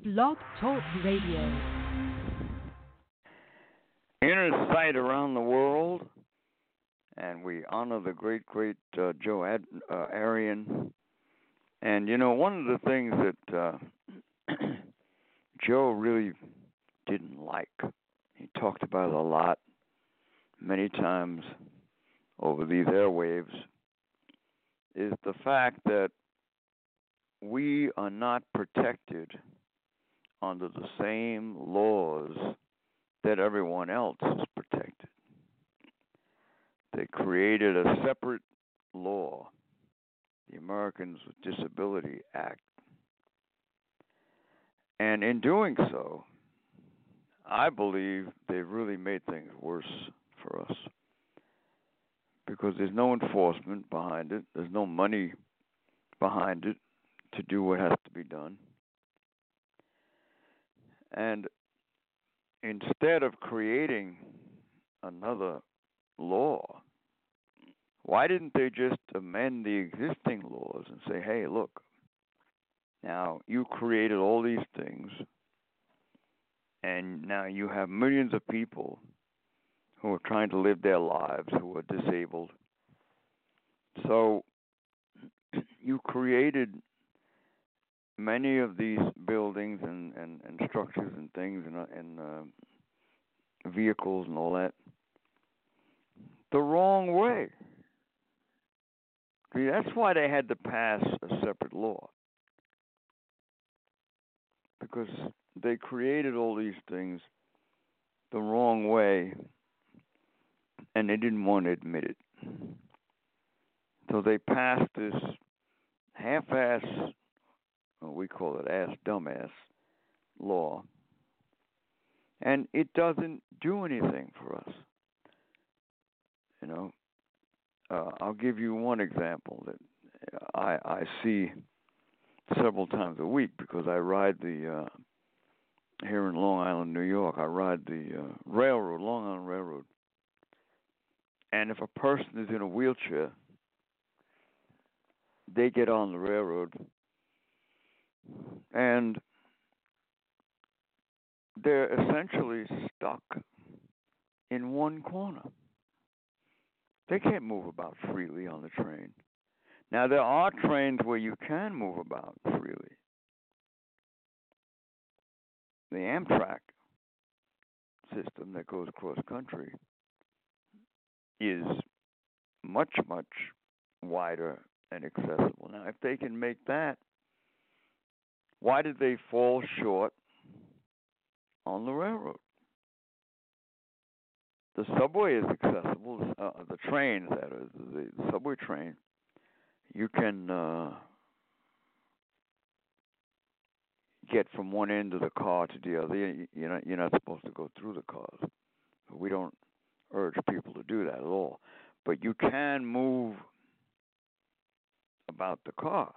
Blog Talk Radio. Inner sight around the world, and we honor the great Joe Arion. And you know, one of the things that Joe really didn't like, he talked about it a lot, many times over these airwaves, is the fact that we are not protected under the same laws that everyone else is protected. They created a separate law, the Americans with Disability Act. And in doing so, I believe they've really made things worse for us because there's no enforcement behind it. There's no money behind it to do what has to be done. And instead of creating another law, why didn't they just amend the existing laws and say, hey, look, now you created all these things, and now you have millions of people who are trying to live their lives who are disabled. So you created many of these buildings and structures and things and vehicles and all that the wrong way. See, that's why they had to pass a separate law, because they created all these things the wrong way and they didn't want to admit it. So they passed this half-ass, we call it ass-dumbass law, and it doesn't do anything for us. You know, I'll give you one example that I see several times a week because I ride the, here in Long Island, New York, I ride the railroad, Long Island Railroad. And if a person is in a wheelchair, they get on the railroad and they're essentially stuck in one corner. They can't move about freely on the train. Now, there are trains where you can move about freely. The Amtrak system that goes across country is much, much wider and accessible. Now, if they can make that, why did they fall short on the railroad? The subway is accessible. The train, that is, the subway train, you can get from one end of the car to the other. You're not supposed to go through the cars. We don't urge people to do that at all. But you can move about the car.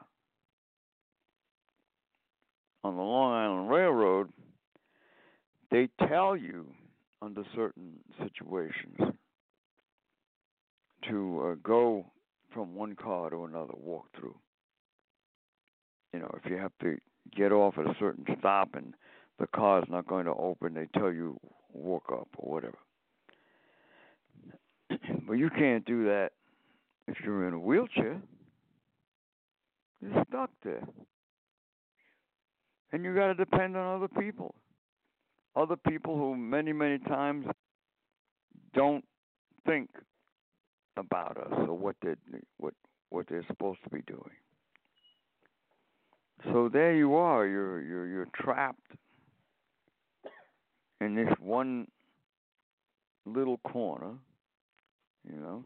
On the Long Island Railroad, they tell you under certain situations to go from one car to another, walk through. You know, if you have to get off at a certain stop and the car's not going to open, they tell you walk up or whatever. But you can't do that if you're in a wheelchair. You're stuck there. And you got to depend on other people. Other people who many, many times don't think about us or what they're supposed to be doing. So there you are. You're trapped in this one little corner, you know.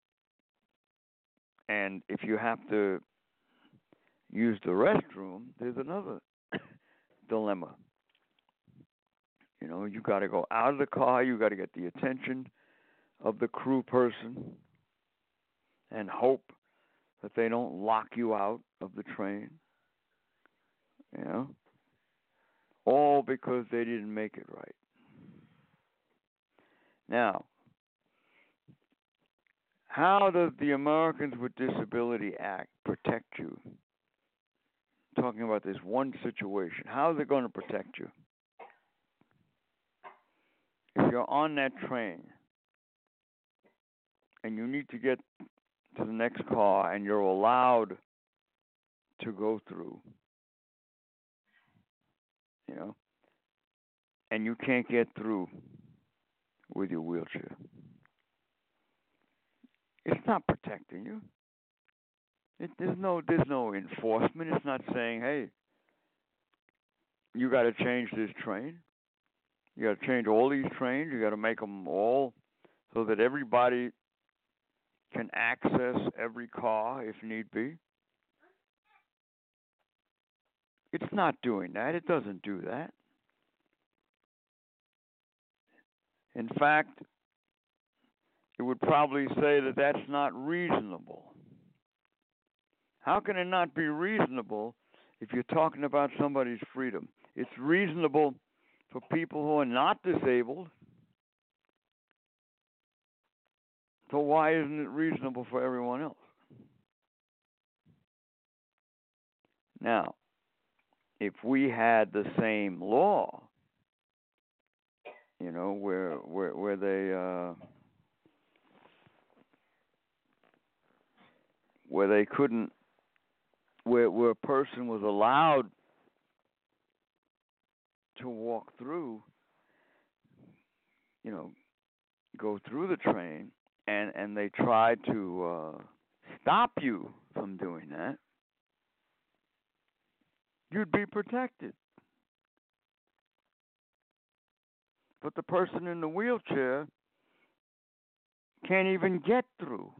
And if you have to use the restroom, there's another dilemma. You know, you got to go out of the car. You got to get the attention of the crew person and hope that they don't lock you out of the train. You know, all because they didn't make it right. Now, how does the Americans with Disability Act protect you talking about this one situation. How is it going to protect you? If you're on that train and you need to get to the next car and you're allowed to go through, you know, and you can't get through with your wheelchair, it's not protecting you. There's no enforcement. It's not saying, hey, you got to change this train. You got to change all these trains. You got to make them all so that everybody can access every car if need be. It's not doing that. It doesn't do that. In fact, it would probably say that that's not reasonable. How can it not be reasonable if you're talking about somebody's freedom? It's reasonable for people who are not disabled. So why isn't it reasonable for everyone else? Now, if we had the same law, you know, where they couldn't, where a person was allowed to walk through, you know, go through the train, and they tried to stop you from doing that, you'd be protected. But the person in the wheelchair can't even get through.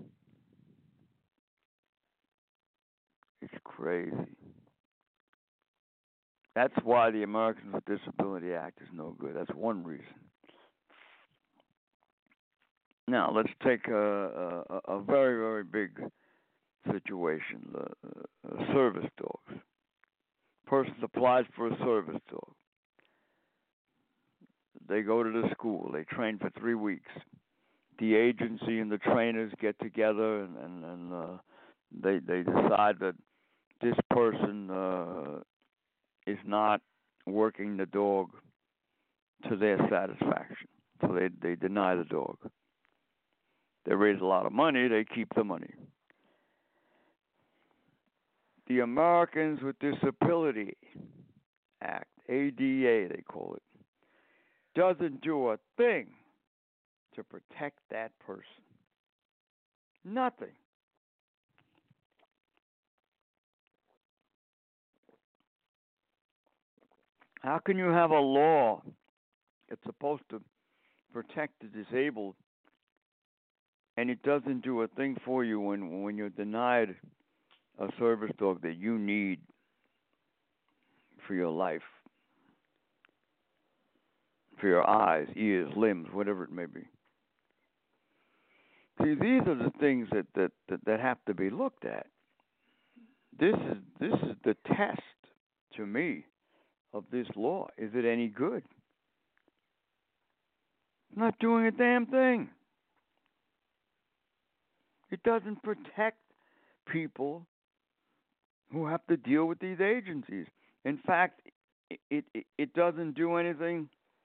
It's crazy. That's why the Americans with Disability Act is no good. That's one reason. Now, let's take a very, very big situation, service dogs. Person applies for a service dog. They go to the school. They train for 3 weeks. The agency and the trainers get together and they decide that this person is not working the dog to their satisfaction. So they deny the dog. They raise a lot of money. They keep the money. The Americans with Disability Act, ADA they call it, doesn't do a thing to protect that person. Nothing. How can you have a law that's supposed to protect the disabled and it doesn't do a thing for you when you're denied a service dog that you need for your life, for your eyes, ears, limbs, whatever it may be? See, these are the things that have to be looked at. This is the test to me of this law. Is it any good? It's not doing a damn thing. It doesn't protect people who have to deal with these agencies. In fact, it doesn't do anything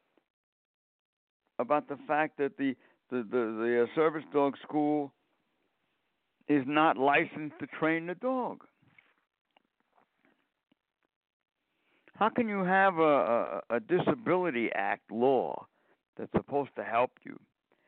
about the fact that the service dog school is not licensed to train the dog. How can you have a Disability Act law that's supposed to help you,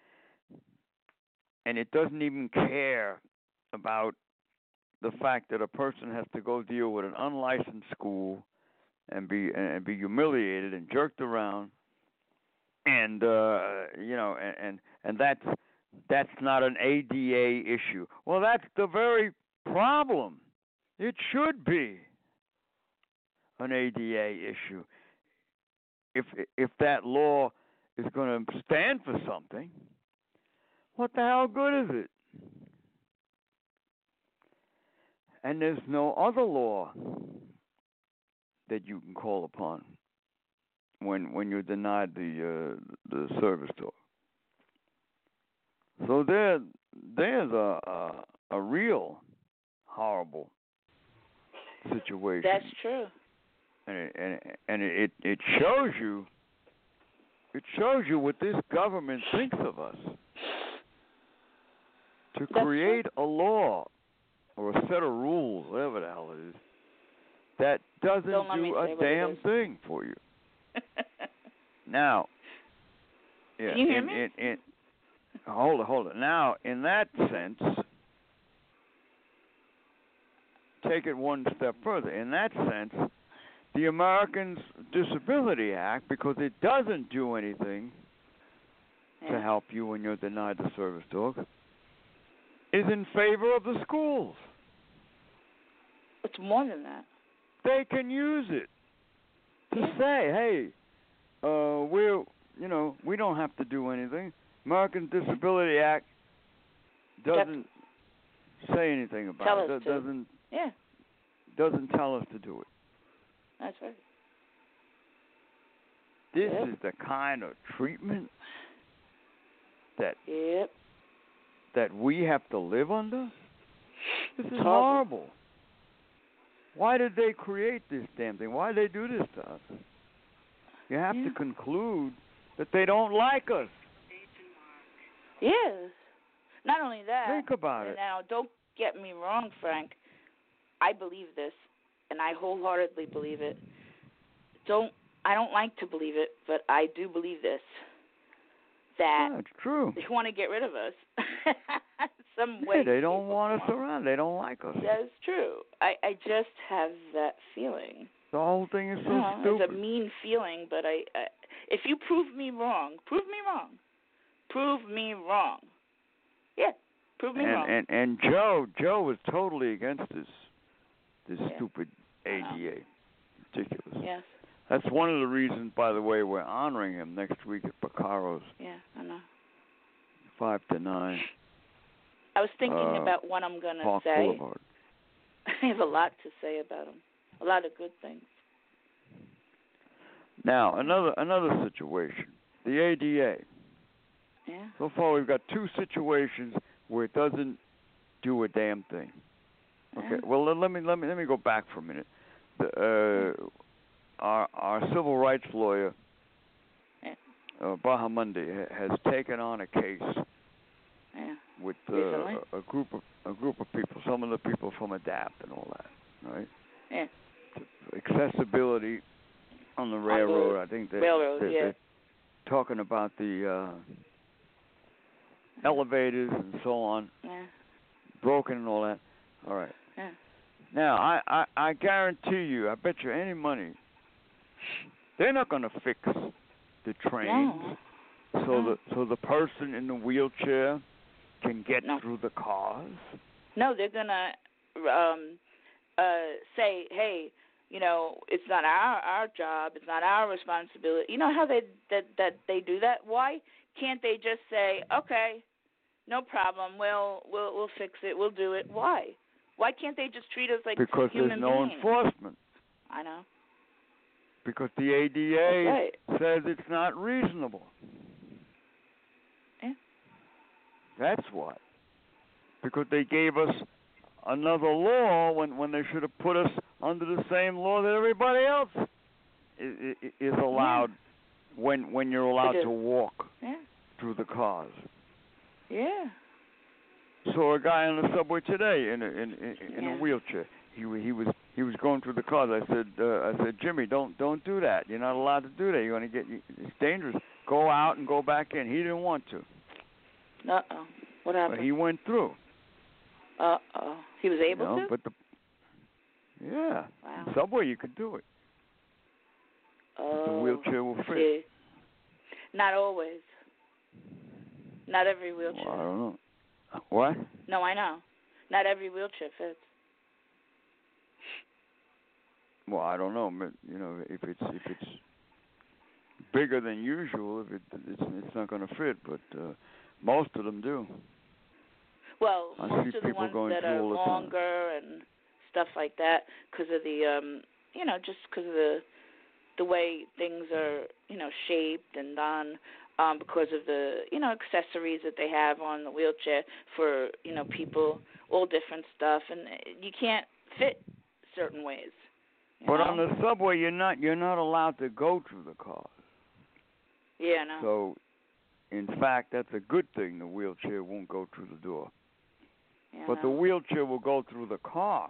and it doesn't even care about the fact that a person has to go deal with an unlicensed school and be humiliated and jerked around, and and that's not an ADA issue? Well, that's the very problem. It should be an ADA issue. If that law is going to stand for something, what the hell good is it? And there's no other law that you can call upon when you're denied the service dog. So there's a real horrible situation. That's true. And it shows you. It shows you what this government thinks of us. To create a law or a set of rules, whatever the hell it is, that doesn't do a damn thing for you. Now, yeah, can you hear me? Hold it. Now, in that sense, take it one step further. In that sense, the Americans Disability Act, because it doesn't do anything to help you when you're denied the service dog, is in favor of the schools. It's more than that. They can use it to say, "Hey, we don't have to do anything. American Disability Act doesn't say anything about it. Doesn't tell us to do it." That's right. This is the kind of treatment that we have to live under. This is horrible. Why did they create this damn thing? Why did they do this to us? You have to conclude that they don't like us. Yes. Not only that. Think about it. Now, don't get me wrong, Frank. I believe this, and I wholeheartedly believe it. I don't like to believe it, but I do believe this. That it's true. They want to get rid of us. Some way. Yeah, they don't want us around. They don't like us. That's true. I just have that feeling. The whole thing is so stupid. It's a mean feeling, but if you prove me wrong. Yeah, prove me wrong. And Joe was totally against this stupid ADA. Ridiculous. Yes. That's one of the reasons, by the way, we're honoring him next week at Piccaro's. Yeah, I know. 5 to 9. I was thinking about what I'm going to Park say. Boulevard. I have a lot to say about him. A lot of good things. Now, another situation. The ADA. Yeah. So far, we've got two situations where it doesn't do a damn thing. Okay. Yeah. Well, let me go back for a minute. Our civil rights lawyer, Bahamundi, has taken on a case with a group of people. Some of the people from ADAPT and all that, right? Yeah. Accessibility on the railroad. I think they're talking about the elevators and so on, broken and all that. All right. Yeah. Now, I guarantee you, I bet you any money, they're not going to fix the trains so the person in the wheelchair can get through the cars. No, they're going to say, hey, it's not our job, it's not our responsibility. You know how they do that? Why can't they just say, okay, no problem, we'll fix it, we'll do it? Why? Why can't they just treat us like because human beings? Because there's no enforcement. I know. Because the ADA says it's not reasonable. Yeah. That's why. Because they gave us another law when they should have put us under the same law that everybody else is allowed when you're allowed to walk through the cars. Yeah. Saw a guy on the subway today in a wheelchair. He was going through the cars. I said, Jimmy, don't do that. You're not allowed to do that. You're going to it's dangerous. Go out and go back in. He didn't want to. What happened? But he went through. He was able to? But Wow. Subway you could do it. The wheelchair will fit. See. Not always. Not every wheelchair. Well, I don't know. What? No, I know. Not every wheelchair fits. Well, I don't know. But, if it's bigger than usual, it's not going to fit. But most of them do. Well, I most see of the people ones going that are longer and stuff like that, because of the just because of the way things are shaped and done. Because of the, accessories that they have on the wheelchair for, people, all different stuff. And you can't fit certain ways. But on the subway, you're not allowed to go through the cars. Yeah, no. So, in fact, that's a good thing. The wheelchair won't go through the door. Yeah, but the wheelchair will go through the car.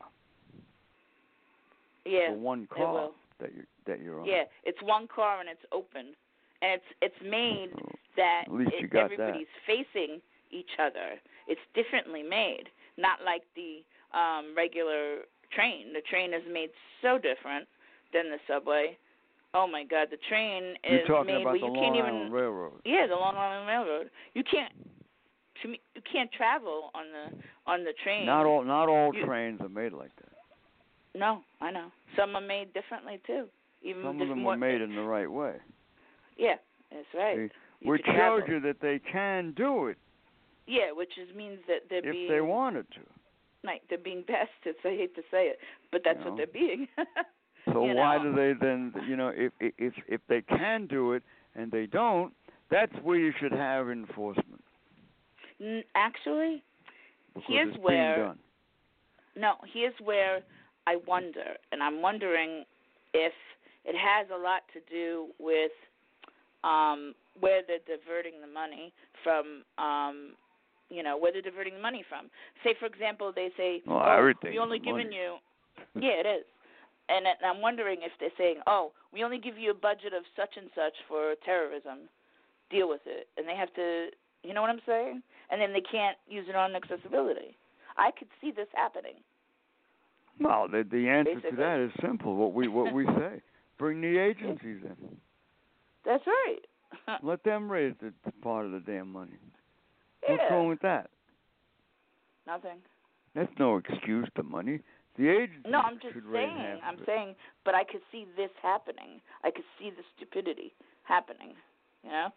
Yeah, the one car that you're on. Yeah, it's one car and it's open, and it's made so that at least you got everybody's facing each other. It's differently made, not like the regular train. The train is made so different than the subway. Oh my God, the train is You're talking made about where the you Long can't Island even. Railroad. Yeah, the Long Island Railroad. You can't travel on the train. Not all trains are made like that. No, I know. Some are made differently too. Even some of them were made in the right way. Yeah, that's right. Which shows you that they can do it. Yeah, which means that they're if being. If they wanted to. Right, they're being bested. I hate to say it, but that's what they're being. So why do they then? If they can do it and they don't, that's where you should have enforcement. Actually, because here's it's where. Being done. No, here's where I wonder, and I'm wondering if it has a lot to do with where they're diverting the money from. Where they're diverting the money from. Say, for example, they say, we only given you. Yeah, it is. And I'm wondering if they're saying, we only give you a budget of such and such for terrorism. Deal with it. And they have to, you know what I'm saying? And then they can't use it on accessibility. I could see this happening. Well, the answer Basically. To that is simple. What we say. Bring the agencies in. That's right. Let them raise the part of the damn money. Yeah. What's wrong with that? Nothing. That's no excuse to money. The agency No, I'm just should saying. Raise half I'm saying, but I could see this happening. I could see the stupidity happening. You know.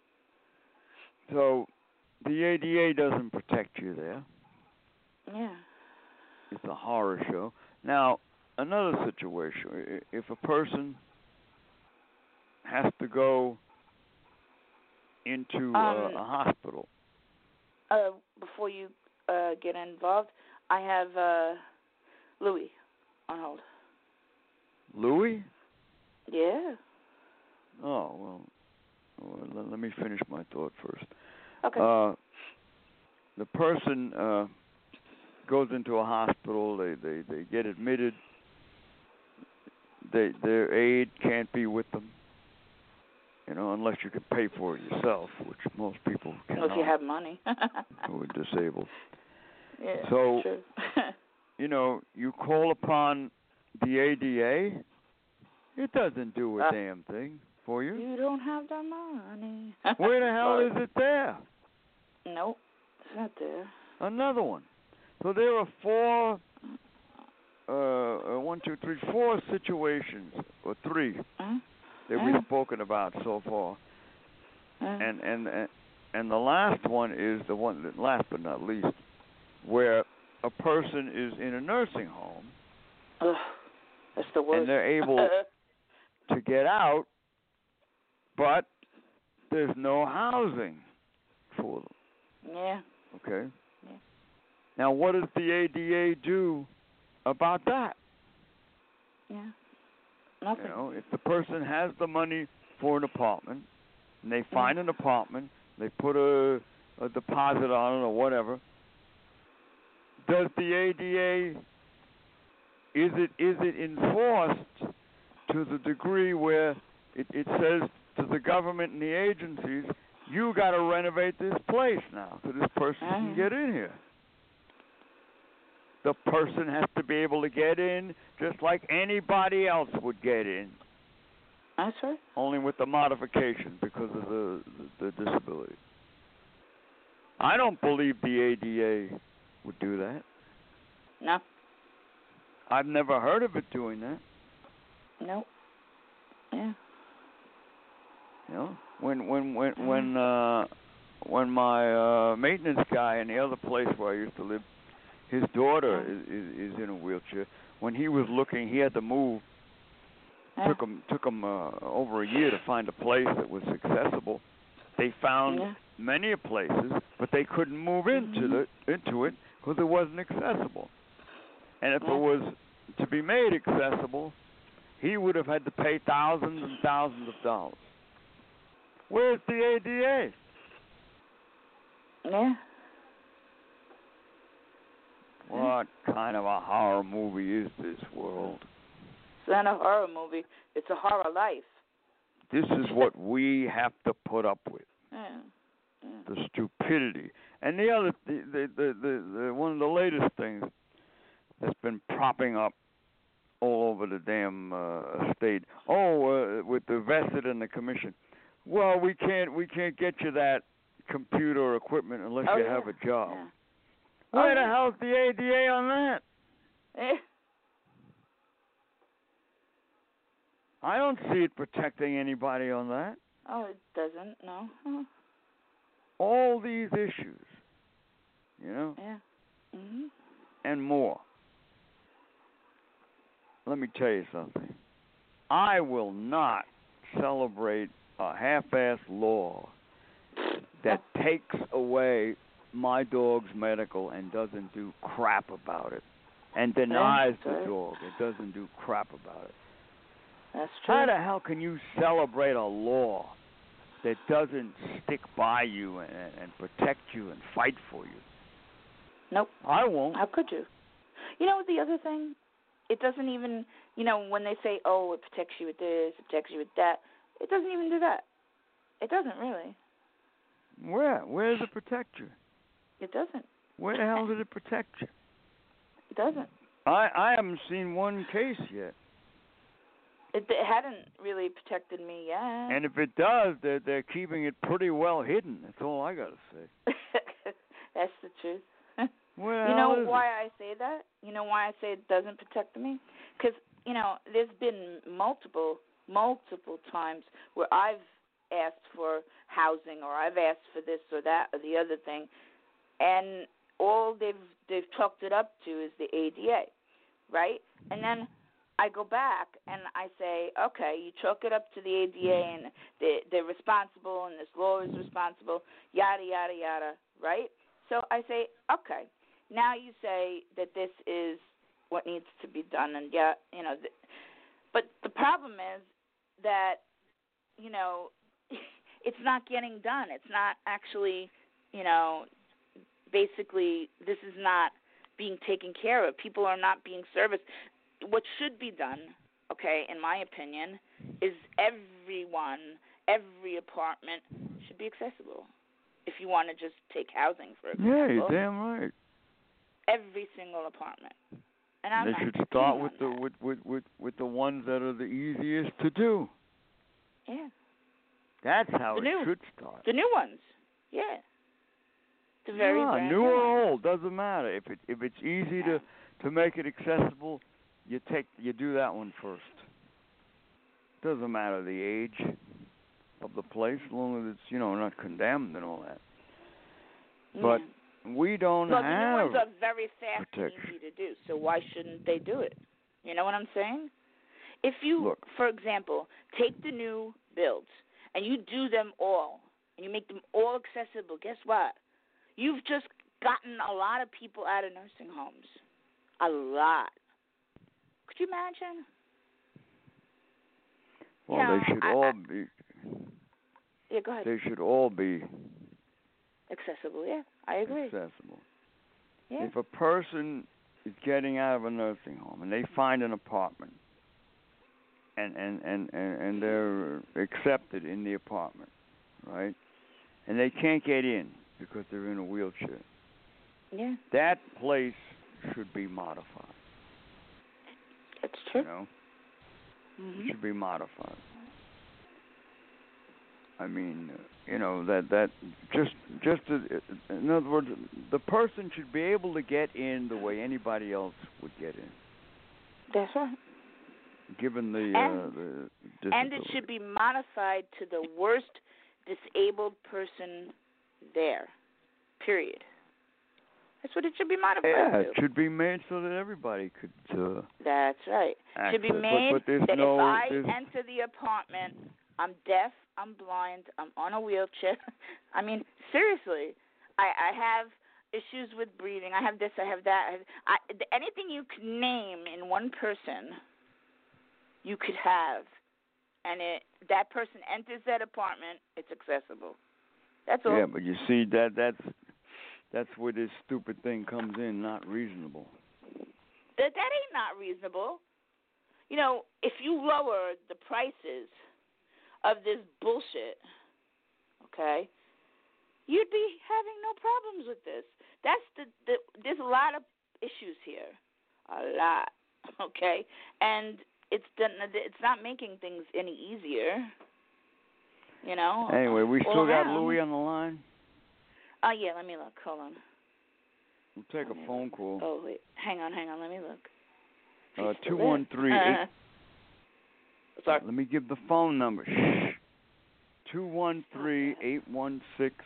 So, the ADA doesn't protect you there. Yeah. It's a horror show. Now, another situation: if a person has to go into a hospital. Before you get involved, I have Louis on hold. Louis? Yeah. Oh, well, let me finish my thought first. Okay. The person goes into a hospital, they get admitted, their aide can't be with them, unless you can pay for it yourself, which most people cannot. Well, if you have money. Who are disabled. Yeah, so, true. You call upon the ADA, it doesn't do a damn thing for you. You don't have the money. Where the hell is it there? Nope, it's not there. Another one. So there are four situations, or three, that we've spoken about so far. And the last one is the one that last but not least, where a person is in a nursing home. Ugh, that's the worst. And they're able to get out, but there's no housing for them. Yeah. Okay? Yeah. Now, what does the ADA do about that? Yeah. Nothing. If the person has the money for an apartment, and they find an apartment, they put a deposit on it or whatever, does the ADA, is it enforced to the degree where it says to the government and the agencies, you got to renovate this place now so this person can get in here? The person has to be able to get in just like anybody else would get in. That's right. Only with the modification because of the disability. I don't believe the ADA would do that. No. I've never heard of it doing that. No. Yeah. When my maintenance guy in the other place where I used to live, his daughter is in a wheelchair. When he was looking, he had to move. Took him over a year to find a place that was accessible. They found many places, but they couldn't move into it because it wasn't accessible. And if it was to be made accessible, he would have had to pay thousands and thousands of dollars. Where's the ADA? Yeah. What kind of a horror movie is this world? It's not a horror movie. It's a horror life. This is what we have to put up with. Yeah. The stupidity. And the other, the one of the latest things that's been propping up all over the damn state. With the vested in the commission. Well, we can't get you that computer or equipment unless you have a job. Yeah. Where the hell's the ADA on that? I don't see it protecting anybody on that. Oh, it doesn't, no. All these issues, you know? Yeah. Mm-hmm. And more. Let me tell you something. I will not celebrate a half-assed law that takes away my dog's medical and doesn't do crap about it, and denies the dog and doesn't do crap about it. That's true. How the hell can you celebrate a law that doesn't stick by you and protect you and fight for you? Nope. I won't. How could you? You know the other thing? It doesn't even, when they say, oh, it protects you with this, it protects you with that, it doesn't even do that. It doesn't really. Where? Where does it protect you? It doesn't. Where the hell did it protect you? It doesn't. I haven't seen one case yet. It hadn't really protected me yet. And if it does, they're keeping it pretty well hidden. That's all I got to say. That's the truth. Well, you know why I say that? You know why I say it doesn't protect me? Because, there's been multiple times where I've asked for housing or I've asked for this or that or the other thing, and all they've chalked it up to is the ADA, right? And then I go back and I say, okay, you chalk it up to the ADA and they're responsible and this law is responsible, yada, yada, yada, right? So I say, okay, now you say that this is what needs to be done, and but the problem is that, it's not getting done. It's not actually, basically this is not being taken care of. People are not being serviced. What should be done, okay, in my opinion, is every apartment should be accessible. If you want to just take housing, for example. Yeah, you're damn right. Every single apartment. And they should start with the ones that are the easiest to do. Yeah. That's how it should start. The new ones. Yeah. The very brand new or old, doesn't matter. If it's easy to make it accessible, you do that one first. Doesn't matter the age of the place, as long as it's not condemned and all that. But we don't have. The new ones are very fast protection. and easy to do, so why shouldn't they do it? You know what I'm saying? If you, for example, take the new builds and you do them all and you make them all accessible, guess what? You've just gotten a lot of people out of nursing homes. A lot. Could you imagine? Well, they should all be. Yeah, go ahead. They should all be accessible. Yeah, I agree. Accessible. Yeah. If a person is getting out of a nursing home and they find an apartment, and they're accepted in the apartment, right? And they can't get in because they're in a wheelchair. Yeah. That place should be modified. That's true. It should be modified. I mean, that just in other words, the person should be able to get in the way anybody else would get in. That's right. Given the disability. And it should be modified to the worst disabled person there. Period. That's what it should be modified to. Yeah, it should be made so that everybody could. That's right. It should be made but that if I enter the apartment, I'm deaf, I'm blind, I'm on a wheelchair. I mean, seriously, I have issues with breathing. I have this. I have that. Anything you can name in one person, you could have, and that person enters that apartment. It's accessible. That's all. Yeah, but you see that's where this stupid thing comes in. Not reasonable. That ain't not reasonable. You know, if you lower the prices of this bullshit, okay, you'd be having no problems with this. That's there's a lot of issues here, a lot, okay, and it's not making things any easier. You know. Anyway, we still got Louis on the line. Oh yeah, let me look. Hold on. We'll take a phone call. Oh wait, hang on. Let me look. 213. Sorry. Let me give the phone number. 213-816-1650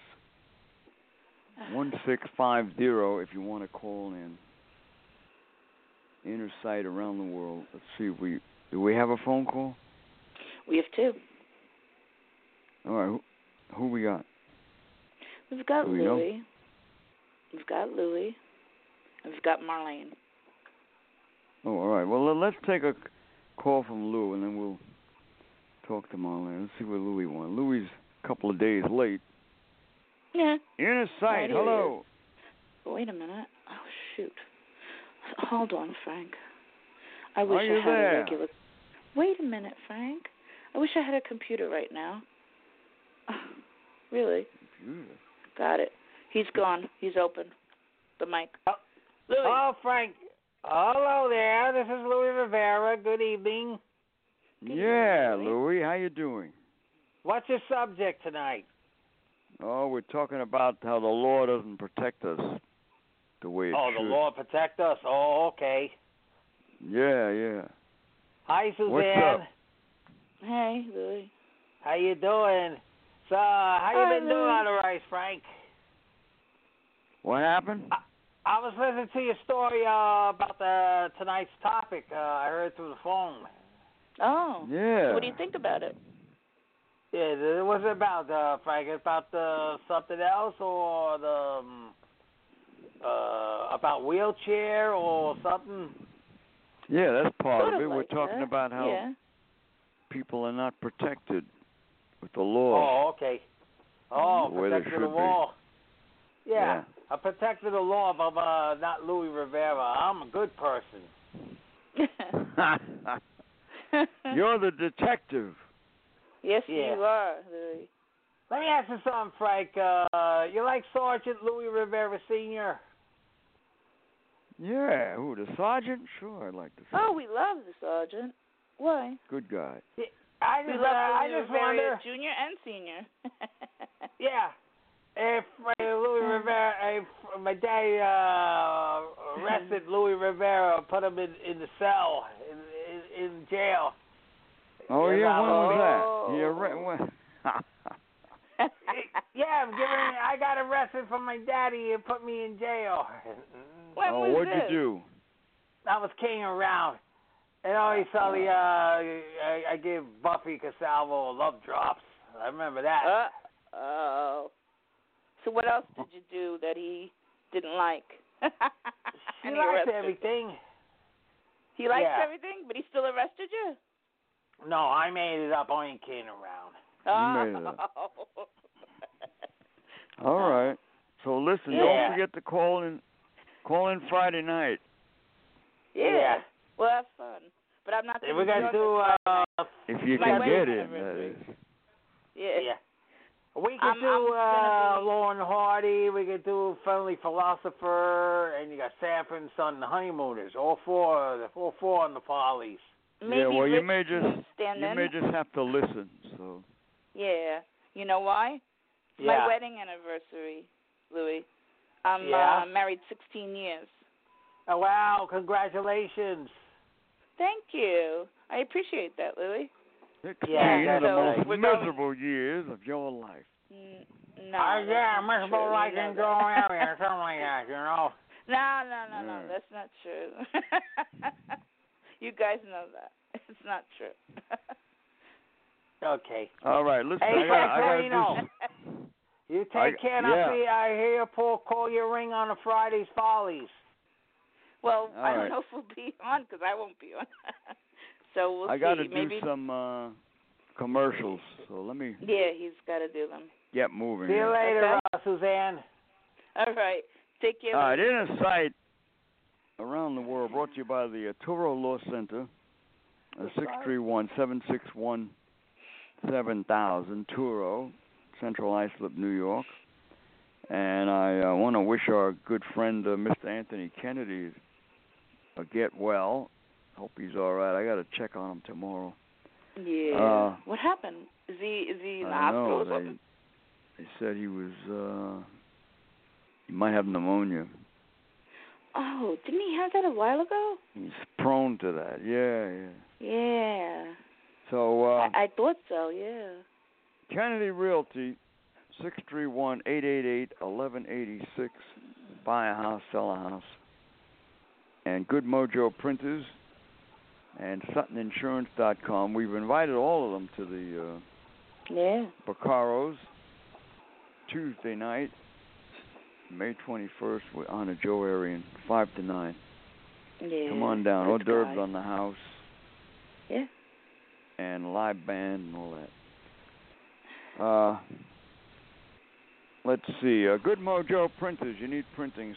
if you want to call in. Inner Sight around the world. Let's see if do we have a phone call? We have two. All right. Who we got? We've got Do we Louis. know? We've got Louis. And we've got Marlene. Oh, all right. Well, let's take a call from Lou, and then we'll talk to Marlene. Let's see what Louis wants. Louis a couple of days late. Yeah. Inner Sight, hello. Wait a minute. Oh, shoot. Hold on, Frank. I wish Are you I had there? a regular... Wait a minute, Frank. I wish I had a computer right now. Really? Computer? Got it. He's gone. He's open. The mic. Louis. Oh, Frank. Hello there. This is Louis Rivera. Good evening. Yeah, Louis. How you doing? What's your subject tonight? Oh, we're talking about how the law doesn't protect us the way it should. The law protect us. Oh, okay. Yeah. Hi, Suzanne. What's up? Hey, Louis. How you doing? So, how you been doing on the rice, Frank? What happened? I was listening to your story about tonight's topic. I heard through the phone. Oh. Yeah. So what do you think about it? Yeah, what's it about, Frank? About something else, or about wheelchair or something? Yeah, that's part sort of it. Like we're talking that. about how people are not protected with the law. Oh, okay. Oh, the way they protected should the law. be. Yeah. I protected the law, but not Louis Rivera. I'm a good person. You're the detective. Yes, you are, Louis. Let me ask you something, Frank. You like Sergeant Louis Rivera Sr.? Yeah, who, the sergeant? Sure, I'd like to see. Oh, we love the sergeant. Why? Good guy. Yeah, We love I Louis just Rivera wonder. Junior and Senior. Yeah. If Louis Rivera, if my daddy arrested Louis Rivera, put him in the cell, in jail. Oh, yeah, when was that? Yeah, I got arrested from my daddy and put me in jail. What'd you do? I was king around. And always saw I gave Buffy Casalvo love drops. I remember that. Oh. So what else did you do that he didn't like? He liked everything. He liked everything, but he still arrested you? No, I made it up. I ain't kidding around. You made it up. All right. So listen, don't forget to call in Friday night. Yeah. Well, that's fun. But I'm not. We're gonna do. If you can get in, that is. Yeah. We could do Lauren Hardy. We could do Friendly Philosopher, and you got Sanford and Son, the Honeymooners. All four on the Follies. Maybe well, Rich you may just have to listen. So. Yeah. You know why? It's my wedding anniversary, Louis. I'm married 16 years. Oh, wow. Congratulations. Thank you. I appreciate that, Louis. 16 of the most miserable years of your life. No. Miserable like in your area or something like that, you know. No. That's not true. You guys know that. It's not true. Okay. All right, listen. Hey, I gotta do. You take care, and I hear Paul call your ring on a Friday's Follies. Well, All I don't right. know if we'll be on because I won't be on. So we'll see. I got to do Maybe some commercials, so let me Yeah, he's got to do them. get moving. See you here. later, Okay. Suzanne. All right. Take care. All right, Inner Sight around the world, brought to you by the Arturo Law Center, 631-761-7000, Turo, Central Islip, New York. And I want to wish our good friend, Mr. Anthony Kennedy, get well. Hope he's all right. I got to check on him tomorrow. Yeah. What happened? Is he in the hospital or something? They said he might have pneumonia. Oh, didn't he have that a while ago? He's prone to that. Yeah. Yeah. So I thought so. Yeah. Kennedy Realty, 631-888-1186. Buy a house, sell a house. And Good Mojo Printers and SuttonInsurance.com. We've invited all of them to the Baccaros Tuesday night, May 21st, with Honor Joe Arian, 5 to 9. Yeah. Come on down. Hors d'oeuvres on the house. Yeah. And live band and all that. Let's see. Good Mojo Printers. You need printing.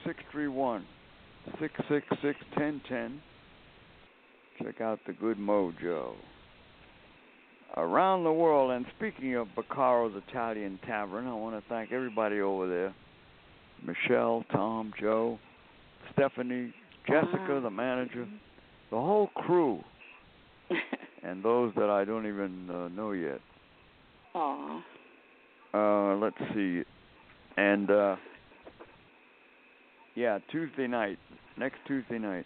631-666-1010. Check out the Good Mojo. Around the world, and speaking of Baccaro's Italian Tavern, I want to thank everybody over there. Michelle, Tom, Joe, Stephanie, Jessica, the manager, the whole crew, and those that I don't even know yet. Aw. Let's see. And, Tuesday night, next Tuesday night,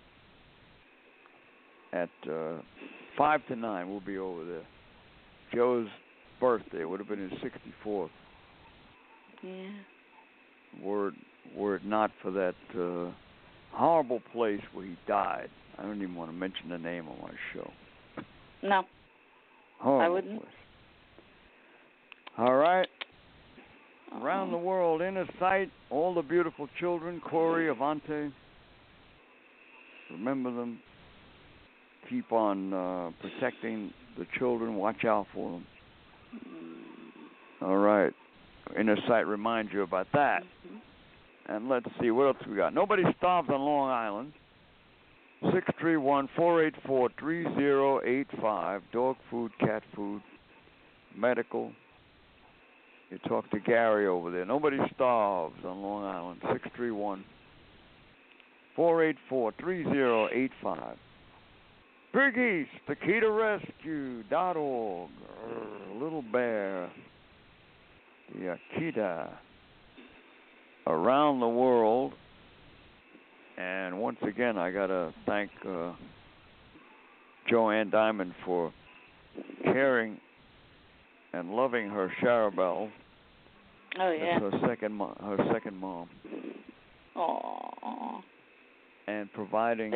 at 5 to 9, we'll be over there. Joe's birthday would have been his 64th. Yeah. Were it not for that horrible place where he died. I don't even want to mention the name on my show. No. Horrible I wouldn't. place. All right. Around the world, Inner Sight, all the beautiful children, Corey, Avante. Remember them. Keep on protecting the children. Watch out for them. All right. Inner Sight reminds you about that. And let's see, what else we got? Nobody Starves on Long Island. 631-484-3085. Dog food, cat food, medical. You talk to Gary over there. Nobody Starves on Long Island. 631-484-3085. Big East, AkitaRescue.org. Little Bear. The Akita. Around the world. And once again, I got to thank Joanne Diamond for caring and loving her Charabelle. Oh, yeah. That's her second mom. Aww. And providing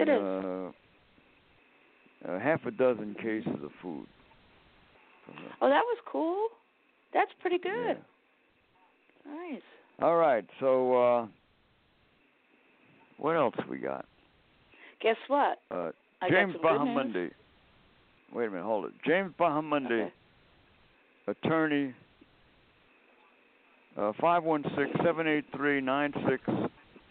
half a dozen cases of food. Oh, that was cool. That's pretty good. Yeah. Nice. All right, so what else we got? Guess what? James Bahamundi. Wait a minute, hold it. James Bahamundi, attorney, 516-783-9662.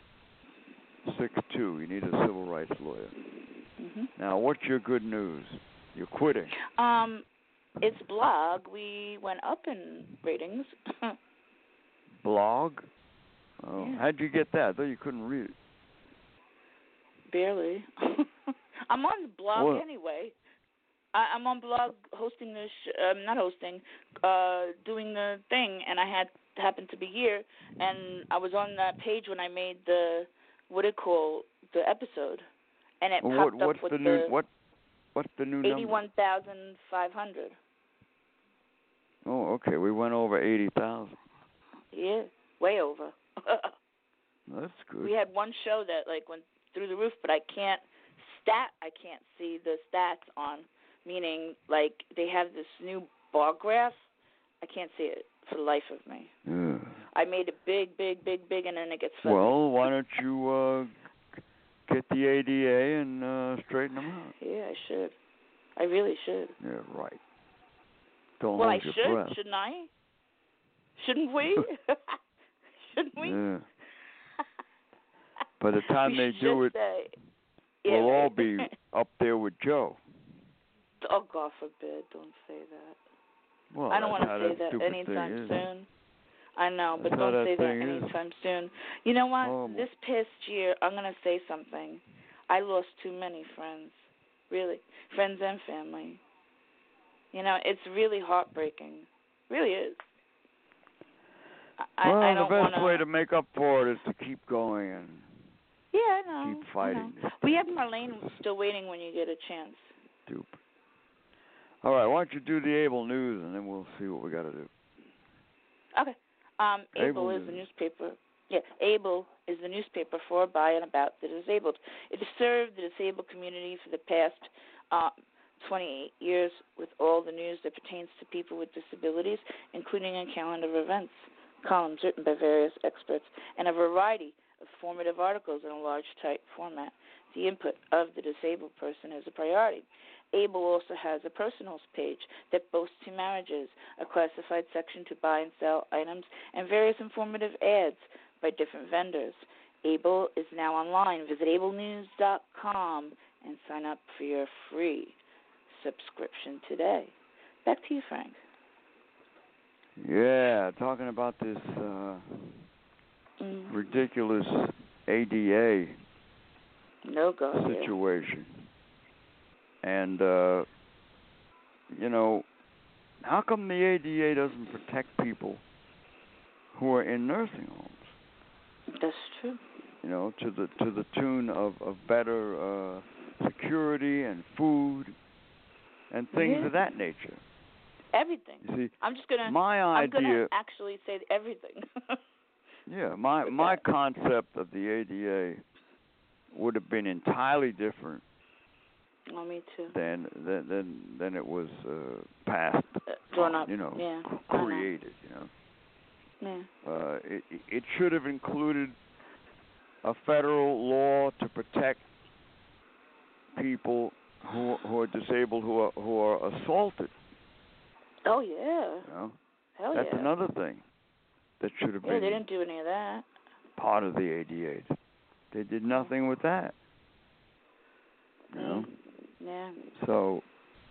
You need a civil rights lawyer. Mm-hmm. Now, what's your good news? You're quitting. It's Blog. We went up in ratings. Blog? Oh, yeah. How'd you get that? I thought you couldn't read it. Barely. I'm on the blog anyway. I'm on Blog hosting the not hosting, doing the thing, and I happened to be here, and I was on that page when I made the the episode, and it popped up with what's the new number? 81,500. Oh, okay. We went over 80,000. Yeah, way over. That's good. We had one show that went through the roof, but I can't see the stats on. Meaning, they have this new bar graph. I can't see it for the life of me. Yeah. I made it big, big, big, big, and then it gets fuzzy. Well, why don't you get the ADA and straighten them out? Yeah, I should. I really should. Yeah, right. Don't well, hold I your should, breath. shouldn't I? Shouldn't we? Shouldn't we? Yeah. By the time they do it, yeah, we'll all right. be up there with Joe. Oh, God forbid! Don't say that. Well, I don't want to say that anytime soon. I know, but that's don't say that is. anytime soon. You know what? Oh, this past year, I'm going to say something. I lost too many friends, really, friends and family. You know, it's really heartbreaking. Really is. I don't the best way to make up for it is to keep going and I know. keep fighting. We have Marlene still waiting when you get a chance. Stupid. All right, why don't you do the Able News, and then we'll see what we got to do. Okay. Able is the newspaper. Yeah, Able is the newspaper for, by, and about the disabled. It has served the disabled community for the past 28 years with all the news that pertains to people with disabilities, including a calendar of events, columns written by various experts, and a variety of formative articles in a large type format. The input of the disabled person is a priority. Able also has a personals page that boasts two marriages, a classified section to buy and sell items, and various informative ads by different vendors. Able is now online. Visit ablenews.com and sign up for your free subscription today. Back to you, Frank. Yeah, talking about this ridiculous ADA situation. And, how come the ADA doesn't protect people who are in nursing homes? That's true. To the tune of better security and food and things of that nature. Everything. You see, I'm idea, gonna actually say everything. Yeah, my concept of the ADA would have been entirely different. Oh, me too. Than it was passed, drawn up, created. It should have included a federal law to protect people who are disabled who are assaulted. Oh yeah. Hell That's another thing that should have been. Yeah, they didn't do any of that. Part of the ADA. They did nothing with that. Yeah. So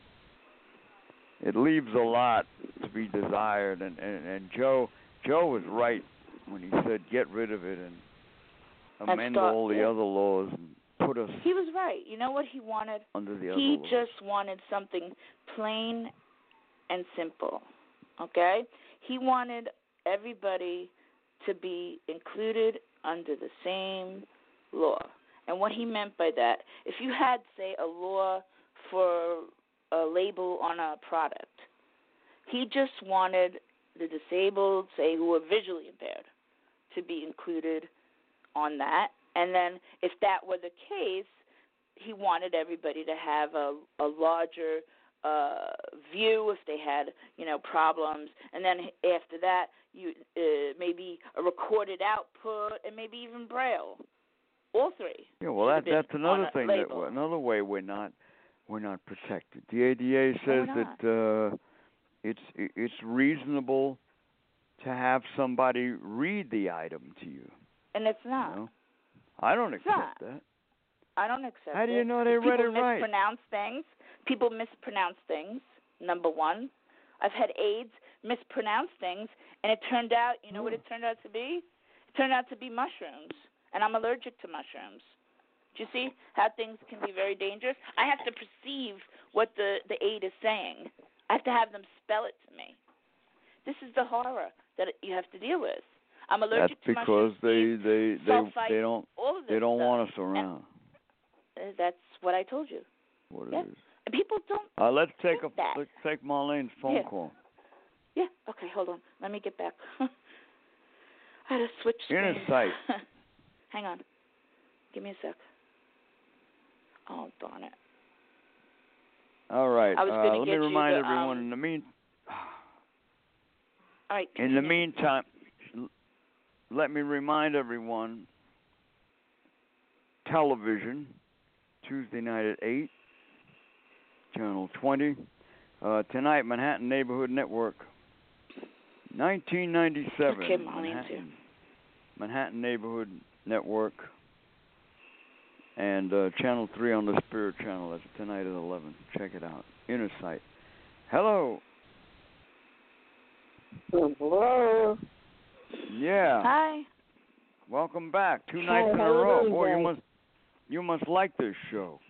it leaves a lot to be desired, and Joe was right when he said get rid of it and amend all the other laws and put us. He was right. You know what he wanted? Under the he other laws. Just wanted something plain and simple. Okay? He wanted everybody to be included under the same law. And what he meant by that, if you had, say, a law for a label on a product, he just wanted the disabled, say, who are visually impaired, to be included on that. And then if that were the case, he wanted everybody to have a larger view if they had, problems. And then after that, you maybe a recorded output and maybe even Braille. All three. Yeah, well, that's another thing. Another way we're not protected. The ADA says that it's reasonable to have somebody read the item to you. And it's not. I don't accept that. I don't accept it. How do you know they read it right? People mispronounce things, number one. I've had aides mispronounce things, and it turned out, what it turned out to be? It turned out to be mushrooms. And I'm allergic to mushrooms. Do you see how things can be very dangerous? I have to perceive what the aide is saying. I have to have them spell it to me. This is the horror that you have to deal with. I'm allergic to mushrooms. That's because they don't want us around. And that's what I told you. What it is. And people don't. Let's take Marlene's phone call. Yeah. Okay. Hold on. Let me get back. I had to switch screens. Inner sight. Hang on. Give me a sec. Oh, darn it. All right. Let me remind everyone in the All right. In the meantime, let me remind everyone, television, Tuesday night at 8, Channel 20. Tonight, Manhattan Neighborhood Network, 1997. Okay, Marlene, Manhattan Neighborhood Network. And Channel 3 on the Spirit Channel. That's tonight at 11. Check it out. Inner Sight. Hello. Hello. Yeah. Hi. Welcome back. 2 nights in a how you row. doing, Boy, guys? you must like this show.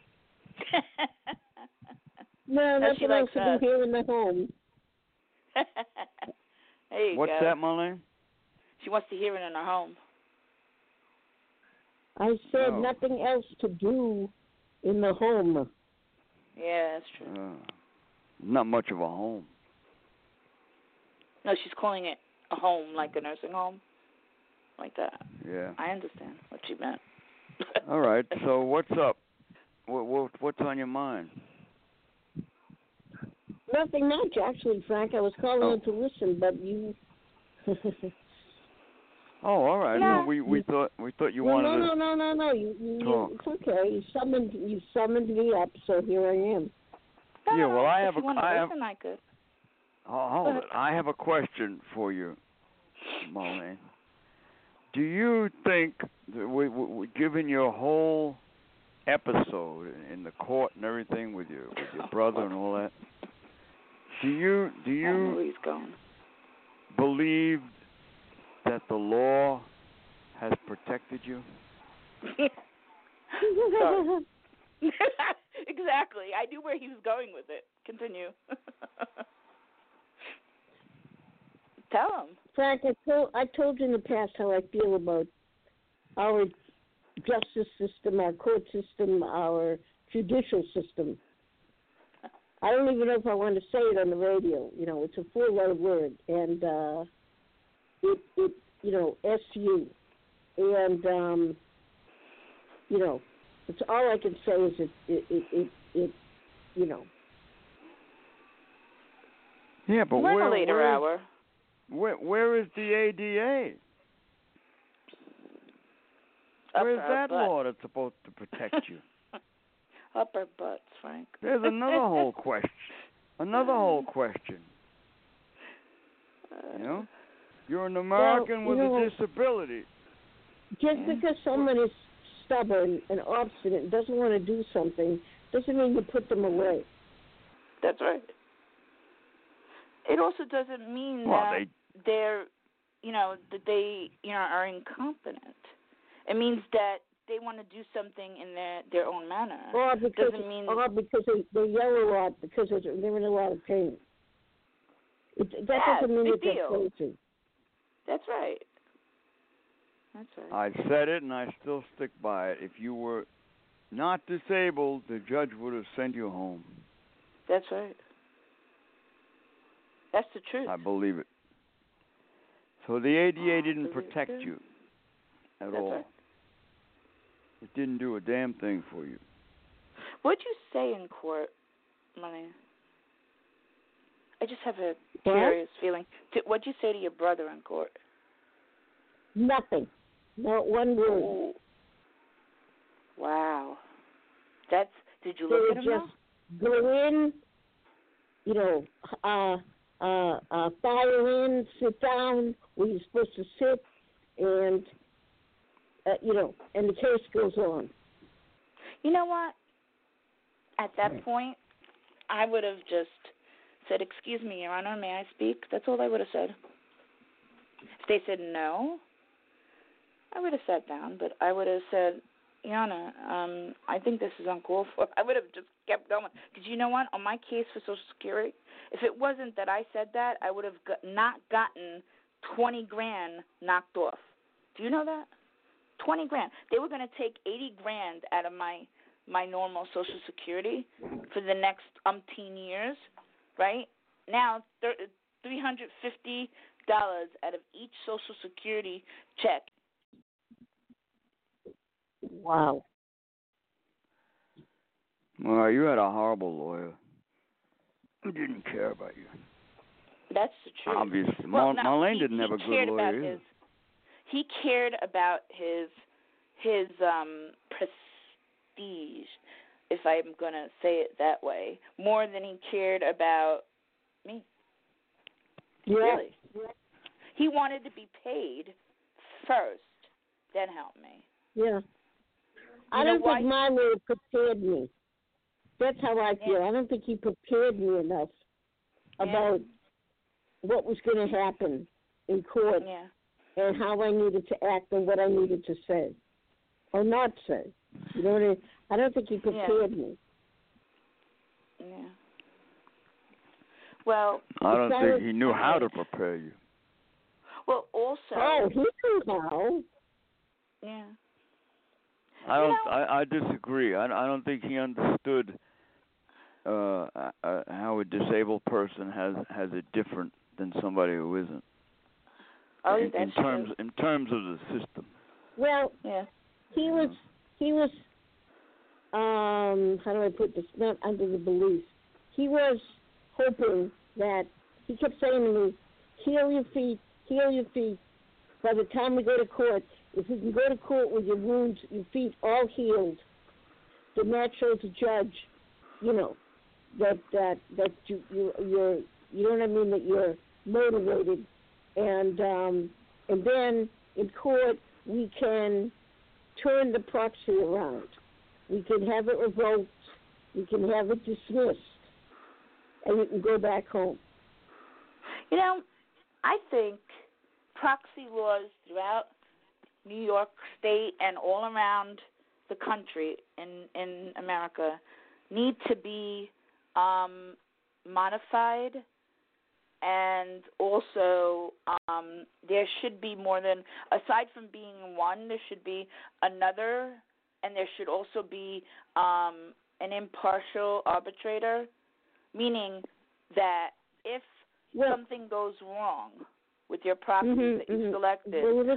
No, that's she what I likes was us. here in the home. There you What's go. that, Marlene? She wants to hear it in her home. I said Oh. nothing else to do in the home. Yeah, that's true. Not much of a home. No, she's calling it a home, like a nursing home, like that. Yeah. I understand what she meant. All right. So what's up? What's on your mind? Nothing much, actually, Frank. I was calling in to listen, but you. Oh, all right. Yeah. No, we thought you Well, wanted to. No. You, talk. it's okay. You summoned me up, so here I am. Yeah. Well, I if have you want to I have. listen, I could. Hold it. I have a question for you, Marlene. Do you think, that given your whole episode in the court and everything with your brother and all that, do I know you where he's going. believe that the law has protected you? Sorry. Exactly. I knew where he was going with it. Continue. Tell him. Frank, I told you in the past how I feel about our justice system, our court system, our judicial system. I don't even know if I want to say it on the radio. You know, it's a 4-letter word, and it SU, and you know, it's all I can say is it you know. Yeah, but Learn a where later hour. Where is the ADA? Where's that law that's supposed to protect you? Upper butts, Frank. There's another whole question. You know, you're an American with a disability. Just because someone is stubborn and obstinate and doesn't want to do something doesn't mean you put them away. That's right. It also doesn't mean that they're, that they, are incompetent. It means that they want to do something in their own manner. Or because they yell a lot because they're in a lot of pain. That doesn't mean that they're crazy. That's right. I said it, and I still stick by it. If you were not disabled, the judge would have sent you home. That's right. That's the truth. I believe it. So the ADA didn't protect you at all. Right. It didn't do a damn thing for you. What'd you say in court, Money? I just have a curious feeling. What'd you say to your brother in court? Nothing. Not one word. Ooh. Wow. Did you look at him now? Just go in, file in, sit down where you're supposed to sit, and, and the case goes on. You know what? At that point, I would have just said, "Excuse me, Your Honor, may I speak?" That's all I would have said. If they said no, I would have sat down, but I would have said, "Your Honor, I think this is uncalled for." I would have just kept going. Because you know what? On my case for Social Security, if it wasn't that I said that, I would have not gotten $20,000 knocked off. Do you know that? $20,000. They were going to take $80,000 out of my normal Social Security for the next umpteen years, right? Now, $350 out of each Social Security check. Wow. Well, you had a horrible lawyer who didn't care about you. That's the truth. Obviously. Well, Marlene didn't have a good lawyer either. he cared about his prestige, if I'm going to say it that way, more than he cared about me. Yeah. Really. He wanted to be paid first, then help me. Yeah. I don't think my lawyer prepared me. That's how I feel. I don't think he prepared me enough about what was going to happen in court and how I needed to act and what I needed to say or not say. You know what I mean? I don't think he prepared me. Yeah. Well, I don't think he knew how to prepare you. Well, also. Oh, he knew how. Yeah. I disagree. I don't think he understood how a disabled person has it different than somebody who isn't. Oh, in terms of the system. Well, he was how do I put this? Not under the belief. He was hoping that he kept saying to me, heal your feet. By the time we go to court, if you can go to court with your wounds, your feet all healed, then that shows the judge, you know, that you're you know what I mean, that you're motivated, and then in court we can turn the proxy around. We can have it revoked. We can have it dismissed, and you can go back home. You know, I think proxy laws throughout New York State and all around the country in America need to be modified, and also there should be more than, aside from being one, there should be another, and there should also be an impartial arbitrator, meaning that if something goes wrong with your proxies that you selected,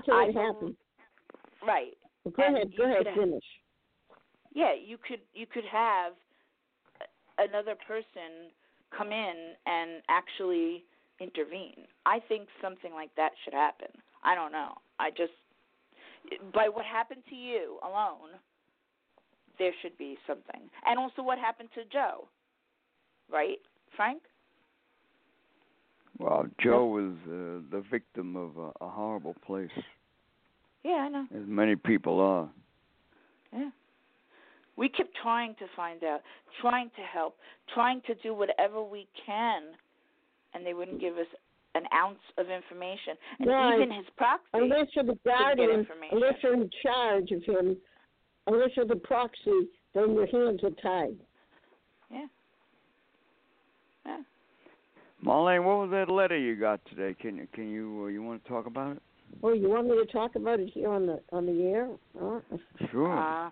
right. Go ahead, finish. Yeah, you could have another person come in and actually intervene. I think something like that should happen. I don't know. By what happened to you alone, there should be something. And also what happened to Joe, right, Frank? Well, Joe was the victim of a horrible place. Yeah, I know. As many people are. Yeah. We keep trying to find out, trying to help, trying to do whatever we can, and they wouldn't give us an ounce of information. And even his proxy, unless you're the guardian, unless you're in charge of him, unless you're the proxy, then your hands are tied. Yeah. Yeah. Marlene, what was that letter you got today? Can you want to talk about it? Oh, you want me to talk about it here on the air? Sure.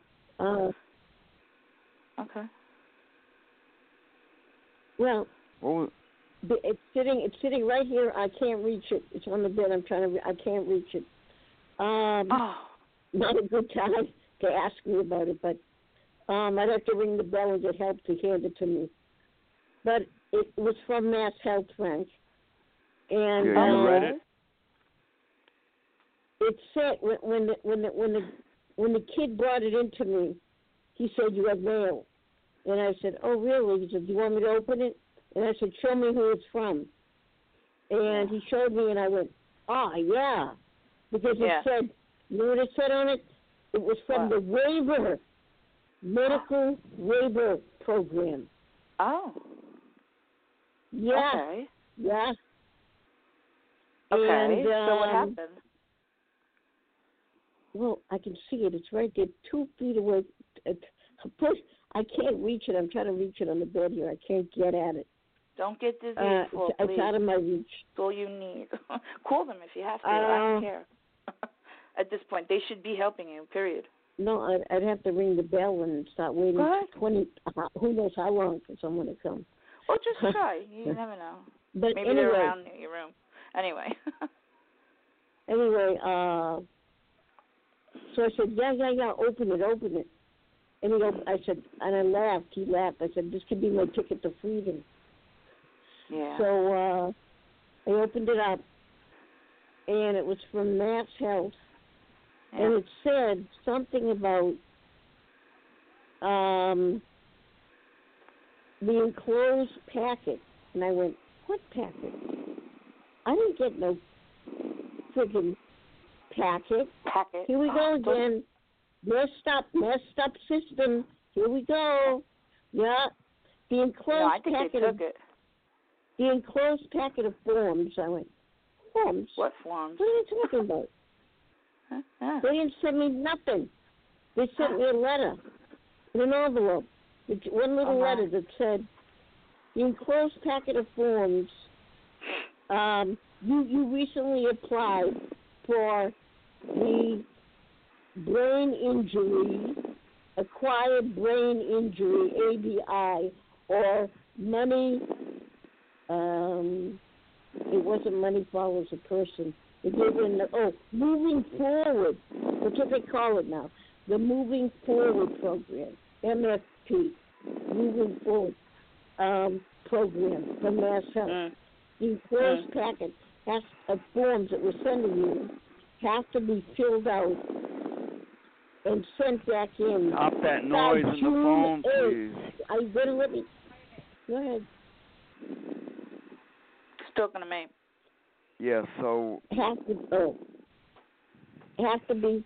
Okay. Well, it's sitting right here. I can't reach it. It's on the bed. I can't reach it. Not a good time to ask me about it, but I'd have to ring the bell and get help to hand it to me. But it was from Mass Health, Frank. And you read it? It said when the kid brought it into me, he said, "You have mail," and I said, "Oh, really?" He said, "Do you want me to open it?" And I said, "Show me who it's from." And he showed me, and I went, yeah," because it said, you know what it said on it? It was from the waiver, medical waiver program. Oh. Yeah. Okay. Yeah. Okay. And, so what happened? Well, I can see it. It's right there, 2 feet away. I can't reach it. I'm trying to reach it on the bed here. I can't get at it. Don't get dizzy. It's out of my reach. That's all you need. Call them if you have to. I don't care. At this point, they should be helping you, period. No, I'd have to ring the bell and start waiting 20, who knows how long for someone to come. Well, just try. You never know. But maybe anyway, they're around near your room. Anyway. So I said, yeah, open it. And I said, and I laughed. He laughed. I said, this could be my ticket to freedom. Yeah. So I opened it up, and it was from Mass Health, and it said something about the enclosed packet. And I went, what packet? I didn't get no friggin' packet. Here we go again. Messed up system. Here we go. Yeah. The enclosed I think packet they took it. The enclosed packet of forms. I went, forms? What forms? What are you talking about? Huh? They didn't send me nothing. They sent me a letter in an envelope. One little letter that said, the enclosed packet of forms, you recently applied for the brain injury, acquired brain injury, ABI, or money, it wasn't money follows a person. They gave it moving forward. That's what they call it now. The Moving Forward Program, MFP, Moving Forward Program from Mass Health. The enclosed packet of forms that we're sending you have to be filled out and sent back in. Stop that noise in the phone, please. Are you going to let me? Go ahead. It's talking to me. Yeah, so... Have to be,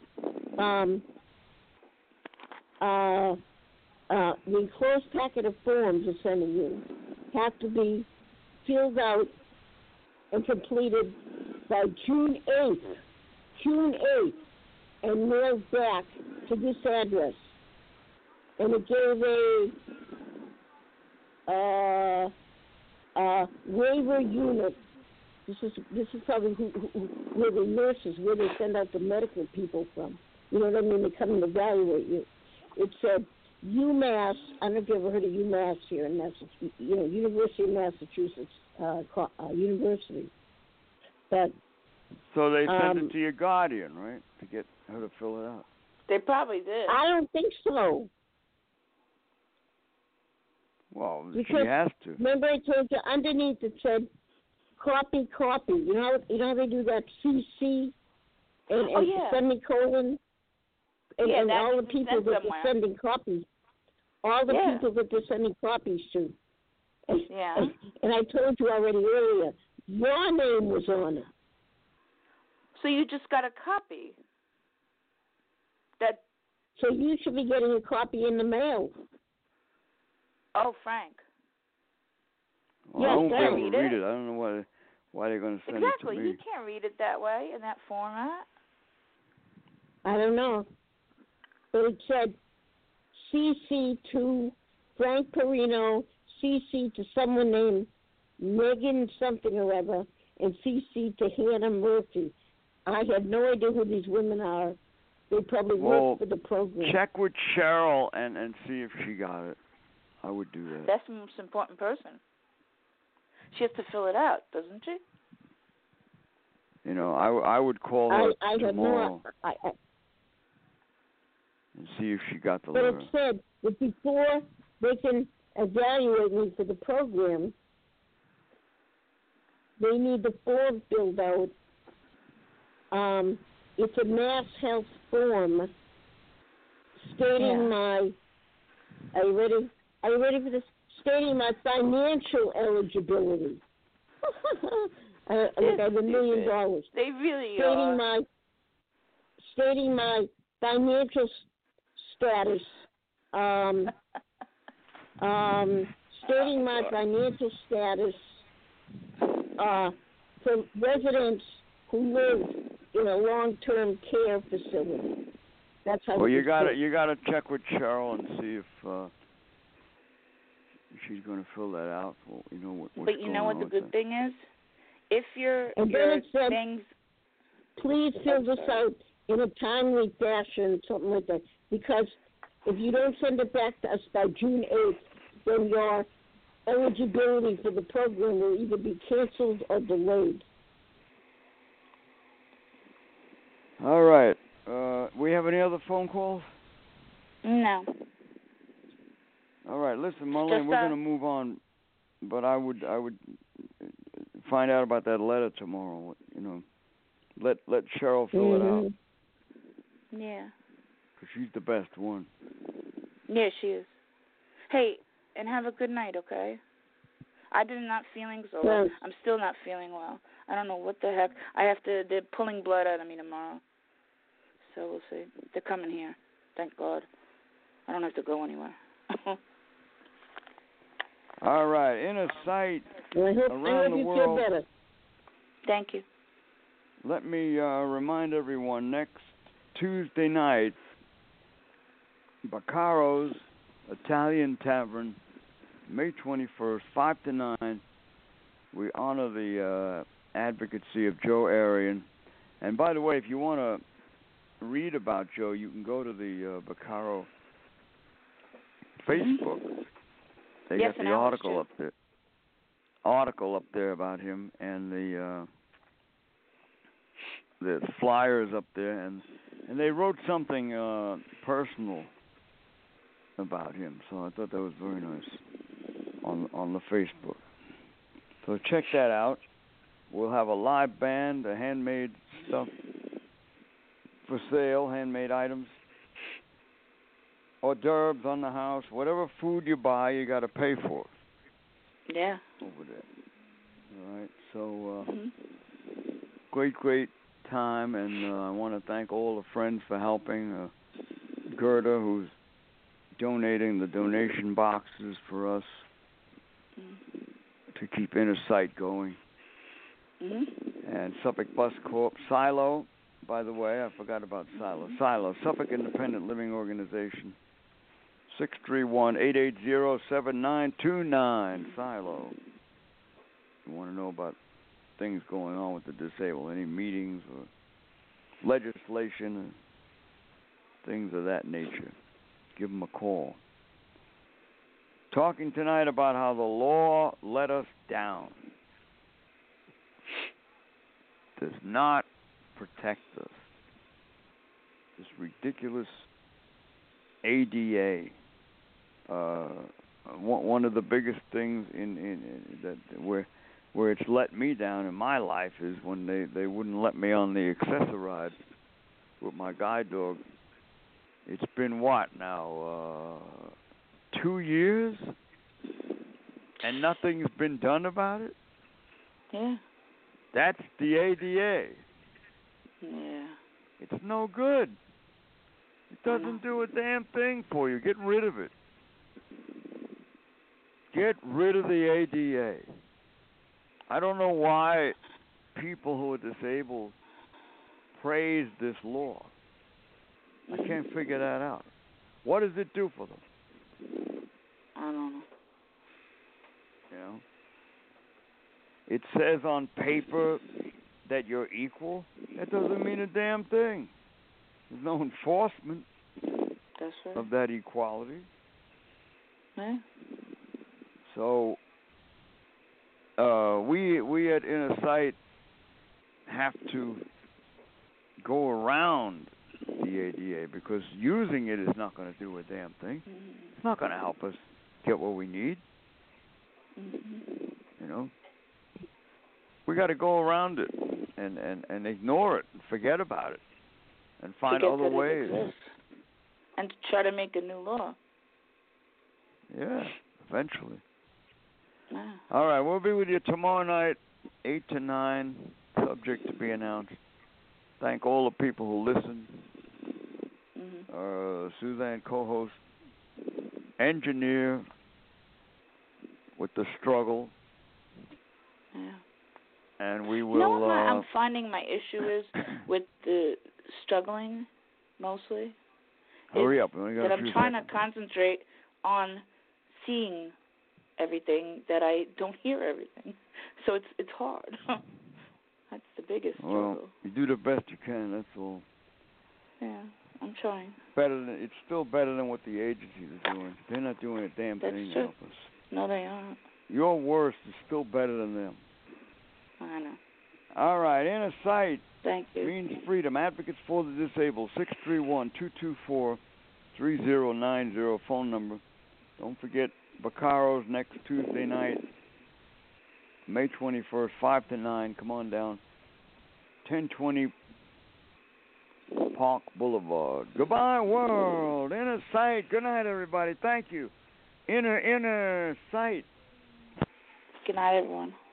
the enclosed packet of forms are sending you have to be filled out and completed by June 8th, and mailed back to this address. And it gave a waiver unit. This is probably where the nurses, where they send out the medical people from. You know what I mean? They come and evaluate you. It said UMass. I don't know if you ever heard of UMass here in Massachusetts. You know, University of Massachusetts University. But so they sent it to your guardian, right, to get her to fill it out. They probably did. I don't think so. Well, because she has to. Remember, I told you underneath it said copy. You know how they do that CC and semicolon. And all the people that they're sending copies, people that they're sending copies to. And I told you already earlier, your name was on it. So you just got a copy. So you should be getting a copy in the mail. Oh, Frank. Well, I won't be able to read it. I don't know why they're going to send it to me. Exactly. You can't read it that way, in that format. I don't know. But it said CC to Frank Perino, CC to someone named Megan something or other, and CC to Hannah Murphy. I have no idea who these women are. They probably work for the program. Check with Cheryl and see if she got it. I would do that. That's the most important person. She has to fill it out, doesn't she? You know, I would call her tomorrow and see if she got the letter. But it said that before they can evaluate me for the program, they need the form filled out. It's a Mass Health form stating my. Are you ready? Are you ready for this? Stating my financial eligibility. I have $1 million. They really are. Stating my financial status. Stating my financial status for residents who live in a long-term care facility. That's how. Well, you got to check with Cheryl and see if she's going to fill that out. Well, you know what's But you know what the good thing is? If your things, please fill this out in a timely fashion, something like that. Because if you don't send it back to us by June 8th, then your eligibility for the program will either be canceled or delayed. All right. We have any other phone calls? No. All right. Listen, Marlene, we're going to move on, but I would find out about that letter tomorrow. You know, let Cheryl fill it out. Yeah. 'Cause she's the best one. Yeah, she is. Hey, and have a good night, okay? I did not feeling so well. I'm still not feeling well. I don't know what the heck. They're pulling blood out of me tomorrow. So we'll see. They're coming here. Thank God. I don't have to go anywhere. All right, Inner Sight around the world. Feel better. Thank you. Let me remind everyone, next Tuesday night, Baccaro's Italian Tavern, May 21st, 5 to 9. We honor the advocacy of Joe Arion. And by the way, if you want to read about Joe, you can go to the Baccaro Facebook. They got the article up there. Article up there about him, and the flyers up there, and they wrote something personal about him. So I thought that was very nice on the Facebook. So check that out. We'll have a live band, a handmade stuff for sale, handmade items, hors d'oeuvres on the house. Whatever food you buy, you got to pay for it. Yeah. Over there. All right. So great time, and I want to thank all the friends for helping. Gerda, who's donating the donation boxes for us to keep Inner Sight going. And Suffolk Bus Corp. Silo, by the way, I forgot about Silo. Silo, Suffolk Independent Living Organization. 631-880-7929. Silo. You want to know about things going on with the disabled, any meetings or legislation and things of that nature, give them a call. Talking tonight about how the law let us down. Does not protect us. This ridiculous ADA. One of the biggest things in that where it's let me down in my life is when they wouldn't let me on the accessoride with my guide dog. It's been what now? 2 years, and nothing's been done about it. Yeah. That's the ADA. Yeah. It's no good. It doesn't do a damn thing for you. Get rid of it. Get rid of the ADA. I don't know why people who are disabled praise this law. I can't figure that out. What does it do for them? I don't know. You know? It says on paper that you're equal. That doesn't mean a damn thing. There's no enforcement of that equality. Yeah. So we at Inner Sight have to go around the ADA because using it is not going to do a damn thing. It's not going to help us get what we need. You know, we got to go around it and ignore it and forget about it and find other ways. And to try to make a new law. Yeah, eventually. Yeah. All right, we'll be with you tomorrow night, 8 to 9, subject to be announced. Thank all the people who listen. Suzanne, co-host, engineer with the struggle. Yeah. And we will... You know what I'm finding my issue is with the struggling, mostly? Hurry up. That I'm trying to concentrate on seeing everything, that I don't hear everything. So it's hard. That's the biggest struggle. Well, you do the best you can, that's all. Yeah, I'm trying. It's still better than what the agencies are doing. They're not doing a damn thing to help us. No, they aren't. Your worst is still better than them. I know. All right, Inner Sight. Thank you. Means Freedom. Advocates for the Disabled. 631-224-3090. Phone number. Don't forget Baccaro's next Tuesday night, May 21st, 5 to 9. Come on down. 1020 Park Boulevard. Goodbye, world. Inner sight. Good night, everybody. Thank you. Inner sight. Good night, everyone.